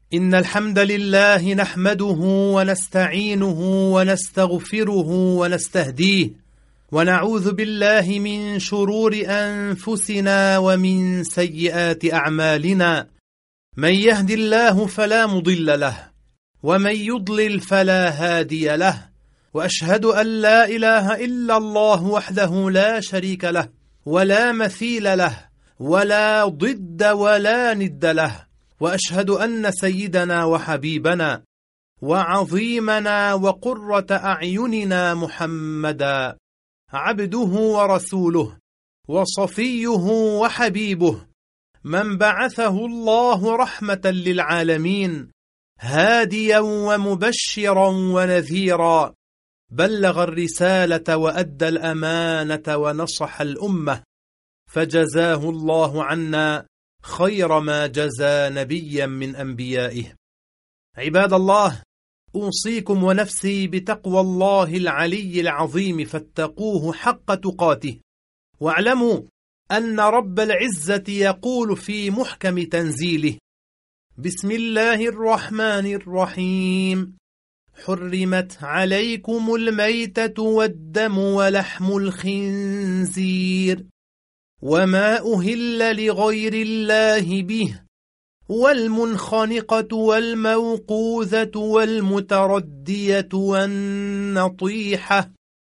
إن الحمد لله نحمده ونستعينه ونستغفره ونستهديه، ونعوذ بالله من شرور أنفسنا ومن سيئات أعمالنا. من يهد الله فلا مضل له، ومن يضلل فلا هادي له، وأشهد أن لا إله إلا الله وحده لا شريك له ولا مثيل له ولا ضد ولا ند له، وأشهد أن سيدنا وحبيبنا وعظيمنا وقرة أعيننا محمدا عبده ورسوله وصفيه وحبيبه، من بعثه الله رحمة للعالمين، هاديا ومبشرا ونذيرا، بلغ الرسالة وأدى الأمانة ونصح الأمة، فجزاه الله عنا خير ما جزى نبيا من أنبيائه. عباد الله، أوصيكم ونفسي بتقوى الله العلي العظيم، فاتقوه حق تقاته، واعلموا أن رب العزة يقول في محكم تنزيله: بسم الله الرحمن الرحيم: حرمت عليكم الميتة والدم ولحم الخنزير وما أهل لغير الله به، والمنخنقة والموقوذة والمتردية والنطيحة،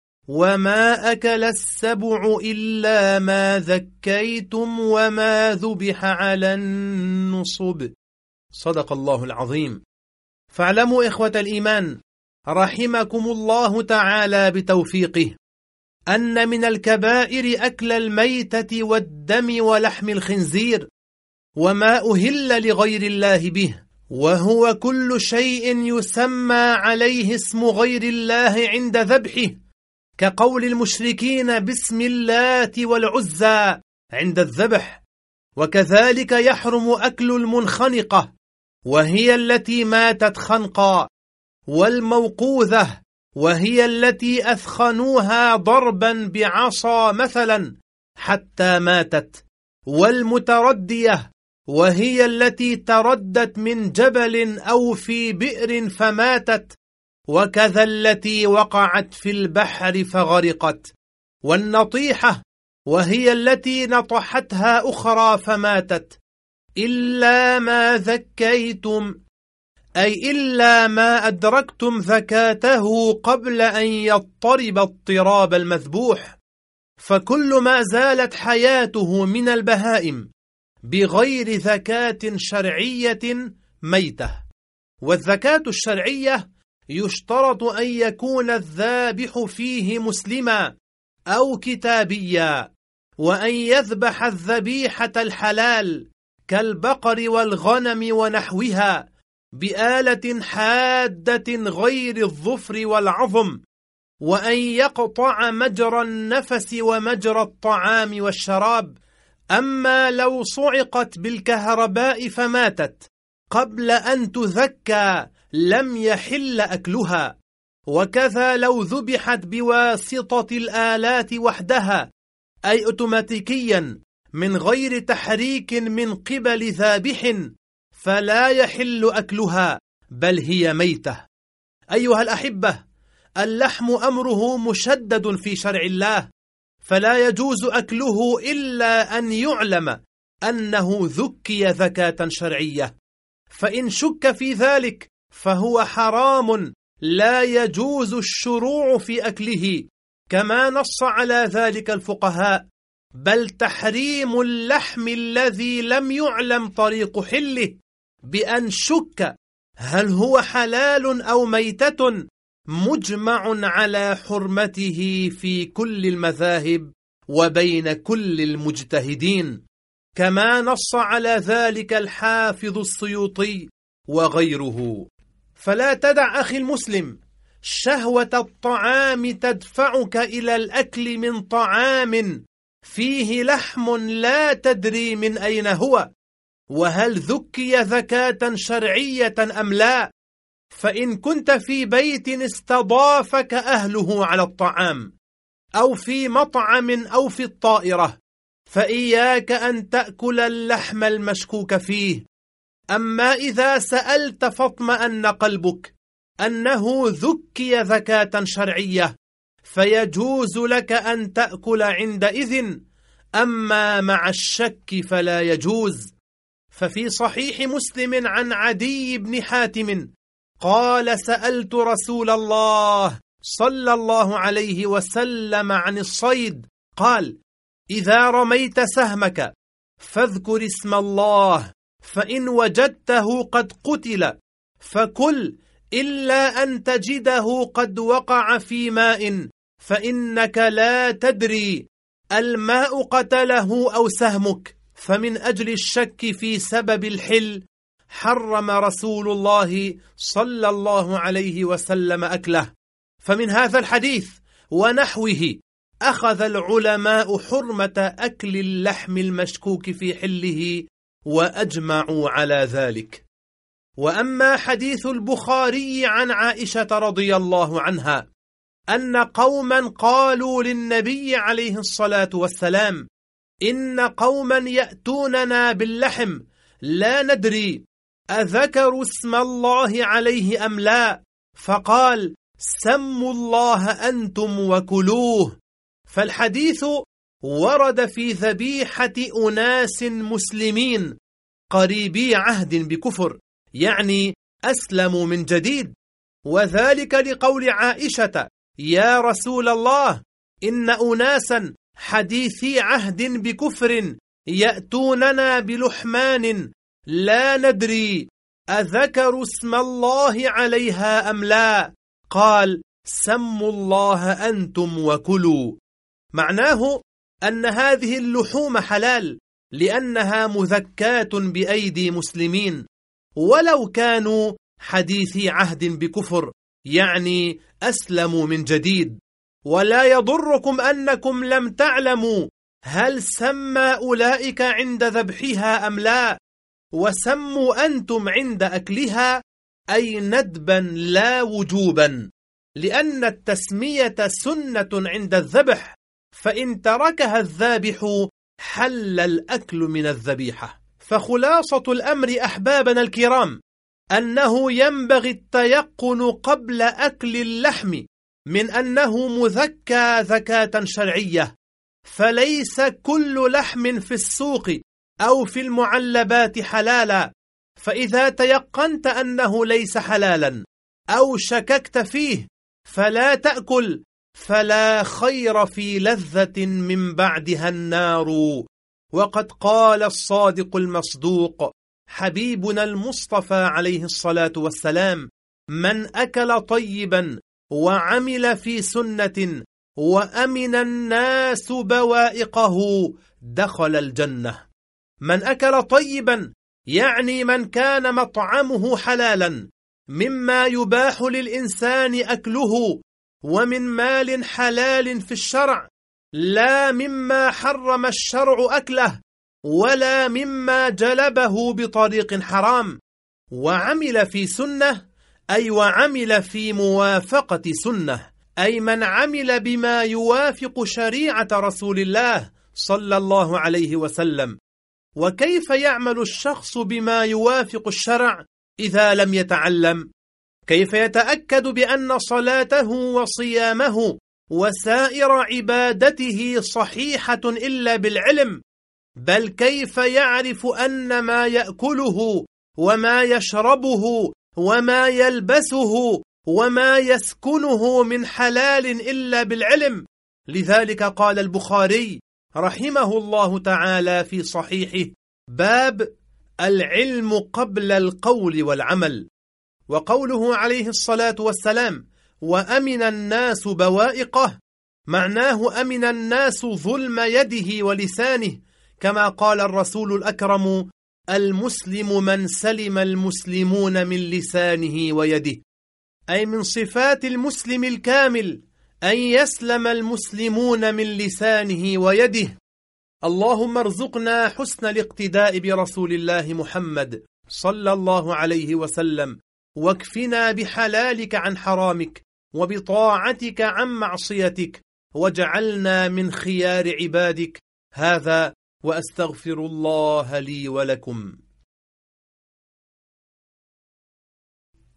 وما أكل السبع إلا ما ذكيتم وما ذبح على النصب. صدق الله العظيم. فاعلموا إخوة الإيمان رحمكم الله تعالى بتوفيقه أن من الكبائر أكل الميتة والدم ولحم الخنزير وما أهل لغير الله به، وهو كل شيء يسمى عليه اسم غير الله عند ذبحه، كقول المشركين بسم اللات والعزى عند الذبح. وكذلك يحرم أكل المنخنقة، وهي التي ماتت خنقا، والموقوذة، وهي التي أثخنوها ضربا بعصا مثلا حتى ماتت، والمتردية، وهي التي تردت من جبل أو في بئر فماتت، وكذا التي وقعت في البحر فغرقت، والنطيحة، وهي التي نطحتها أخرى فماتت، إلا ما ذكيتم، أي إلا ما أدركتم ذكاته قبل أن يضطرب اضطراب المذبوح، فكل ما زالت حياته من البهائم بغير ذكاة شرعية ميتة. والذكاة الشرعية يشترط أن يكون الذابح فيه مسلما أو كتابيا، وأن يذبح الذبيحة الحلال كالبقر والغنم ونحوها بآلة حادة غير الظفر والعظم، وأن يقطع مجرى النفس ومجرى الطعام والشراب. أما لو صعقت بالكهرباء فماتت قبل أن تذكى لم يحل أكلها. وكذا لو ذبحت بواسطة الآلات وحدها، أي أوتوماتيكيا من غير تحريك من قبل ذابح، فلا يحل أكلها، بل هي ميتة. أيها الأحبة، اللحم أمره مشدد في شرع الله، فلا يجوز أكله إلا أن يعلم أنه ذكي ذكاة شرعية، فإن شك في ذلك فهو حرام لا يجوز الشروع في أكله، كما نص على ذلك الفقهاء، بل تحريم اللحم الذي لم يعلم طريق حله بأن شك هل هو حلال أو ميتة مجمع على حرمته في كل المذاهب وبين كل المجتهدين، كما نص على ذلك الحافظ السيوطي وغيره. فلا تدع أخي المسلم شهوة الطعام تدفعك إلى الأكل من طعام فيه لحم لا تدري من أين هو، وهل ذكي ذكاة شرعية أم لا. فإن كنت في بيت استضافك أهله على الطعام، أو في مطعم أو في الطائرة، فإياك أن تأكل اللحم المشكوك فيه، أما إذا سألت فاطمأن قلبك أنه ذكي زكاة شرعية فيجوز لك أن تأكل عندئذ، أما مع الشك فلا يجوز. ففي صحيح مسلم عن عدي بن حاتم قال: سألت رسول الله صلى الله عليه وسلم عن الصيد، قال: إذا رميت سهمك فاذكر اسم الله، فإن وجدته قد قتل فكل، إلا أن تجده قد وقع في ماء، فإنك لا تدري الماء قتله أو سهمك. فمن أجل الشك في سبب الحل حرم رسول الله صلى الله عليه وسلم أكله. فمن هذا الحديث ونحوه أخذ العلماء حرمة أكل اللحم المشكوك في حله وأجمعوا على ذلك. وأما حديث البخاري عن عائشة رضي الله عنها أن قوما قالوا للنبي عليه الصلاة والسلام: إن قوما يأتوننا باللحم لا ندري أذكروا اسم الله عليه أم لا، فقال: سموا الله أنتم وكلوه. فالحديث ورد في ذبيحة أناس مسلمين قريبي عهد بكفر، يعني أسلموا من جديد، وذلك لقول عائشة: يا رسول الله، إن أناسا حديثي عهد بكفر يأتوننا بلحمان لا ندري أذكروا اسم الله عليها أم لا، قال: سموا الله أنتم وكلوا. معناه أن هذه اللحوم حلال لأنها مذكاة بأيدي مسلمين، ولو كانوا حديثي عهد بكفر، يعني أسلموا من جديد. ولا يضركم أنكم لم تعلموا هل سمى أولئك عند ذبحها أم لا، وسموا أنتم عند أكلها، أي ندبا لا وجوبا، لأن التسمية سنة عند الذبح، فإن تركها الذابح حل الأكل من الذبيحة. فخلاصة الأمر أحبابنا الكرام أنه ينبغي التيقن قبل أكل اللحم من أنه مذكى زكاة شرعية، فليس كل لحم في السوق أو في المعلبات حلالا، فإذا تيقنت أنه ليس حلالا أو شككت فيه فلا تأكل، فلا خير في لذة من بعدها النار. وقد قال الصادق المصدوق حبيبنا المصطفى عليه الصلاة والسلام: من أكل طيبا وعمل في سنة وأمن الناس بوائقه دخل الجنة. من أكل طيبا يعني من كان مطعمه حلالا مما يباح للإنسان أكله، ومن مال حلال في الشرع، لا مما حرم الشرع أكله ولا مما جلبه بطريق حرام. وعمل في سنة أي وعمل في موافقة سنة، أي من عمل بما يوافق شريعة رسول الله صلى الله عليه وسلم. وكيف يعمل الشخص بما يوافق الشرع إذا لم يتعلم؟ كيف يتأكد بأن صلاته وصيامه وسائر عبادته صحيحة إلا بالعلم؟ بل كيف يعرف أن ما يأكله وما يشربه وما يلبسه وما يسكنه من حلال إلا بالعلم؟ لذلك قال البخاري رحمه الله تعالى في صحيحه: باب العلم قبل القول والعمل. وقوله عليه الصلاة والسلام: وأمن الناس بوائقه، معناه أمن الناس ظلم يده ولسانه، كما قال الرسول الأكرم: المسلم من سلم المسلمون من لسانه ويده، أي من صفات المسلم الكامل أن يسلم المسلمون من لسانه ويده. اللهم ارزقنا حسن الاقتداء برسول الله محمد صلى الله عليه وسلم، واكفنا بحلالك عن حرامك وبطاعتك عن معصيتك، واجعلنا من خيار عبادك. هذا وأستغفر الله لي ولكم.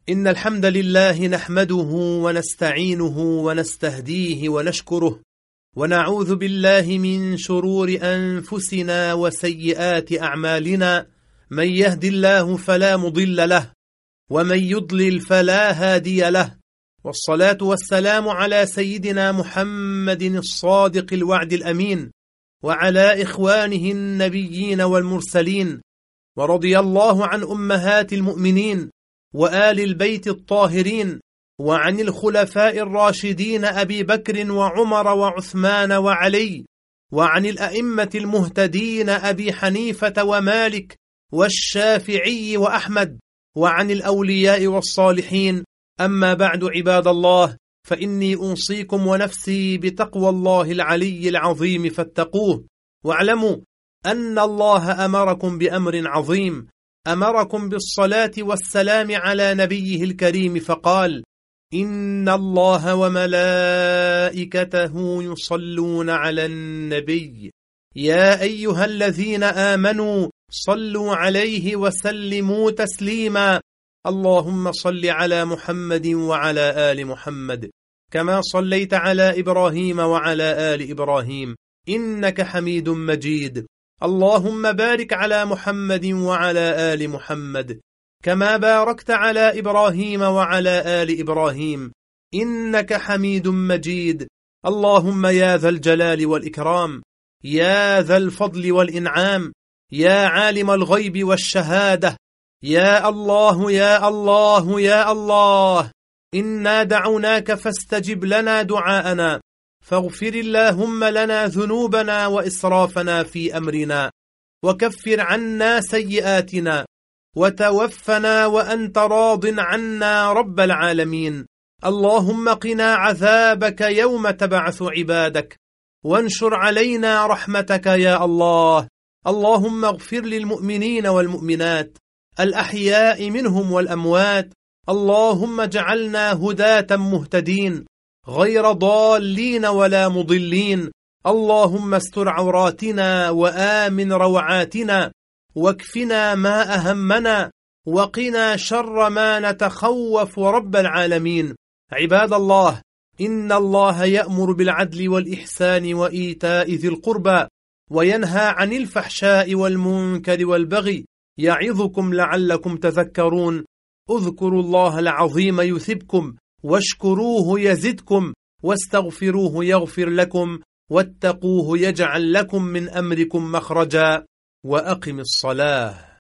إن الحمد لله نحمده ونستعينه ونستهديه ونشكره، ونعوذ بالله من شرور أنفسنا وسيئات أعمالنا. من يهد الله فلا مضل له، ومن يضلل فلا هادي له. والصلاة والسلام على سيدنا محمد الصادق الوعد الأمين، وعلى إخوانه النبيين والمرسلين. ورضي الله عن أمهات المؤمنين وآل البيت الطاهرين، وعن الخلفاء الراشدين أبي بكر وعمر وعثمان وعلي، وعن الأئمة المهتدين أبي حنيفة ومالك والشافعي وأحمد، وعن الأولياء والصالحين. أما بعد، عباد الله، فإني أوصيكم ونفسي بتقوى الله العلي العظيم فاتقوه. واعلموا أن الله أمركم بأمر عظيم، أمركم بالصلاة والسلام على نبيه الكريم، فقال: إن الله وملائكته يصلون على النبي يا أيها الذين آمنوا صلوا عليه وسلموا تسليما. اللهم صل على محمد وعلى آل محمد كما صليت على إبراهيم وعلى آل إبراهيم إنك حميد مجيد. اللهم بارك على محمد وعلى آل محمد كما باركت على إبراهيم وعلى آل إبراهيم إنك حميد مجيد. اللهم يا ذا الجلال والإكرام، يا ذا الفضل والإنعام، يا عالم الغيب والشهادة، يا الله يا الله يا الله، إنا دعوناك فاستجب لنا دعاءنا، فاغفر اللهم لنا ذنوبنا وإسرافنا في أمرنا، وكفر عنا سيئاتنا، وتوفنا وأنت راض عنا رب العالمين. اللهم قنا عذابك يوم تبعث عبادك، وانشر علينا رحمتك يا الله. اللهم اغفر للمؤمنين والمؤمنات الأحياء منهم والأموات. اللهم اجعلنا هداة مهتدين غير ضالين ولا مضلين. اللهم استر عوراتنا وآمن روعاتنا، واكفنا ما أهمنا، وقنا شر ما نتخوف رب العالمين. عباد الله، إن الله يأمر بالعدل والإحسان وإيتاء ذي القربى، وينهى عن الفحشاء والمنكر والبغي، يعظكم لعلكم تذكرون. اذكروا الله العظيم يثبكم، واشكروه يزدكم، واستغفروه يغفر لكم، واتقوه يجعل لكم من أمركم مخرجا. وأقم الصلاة.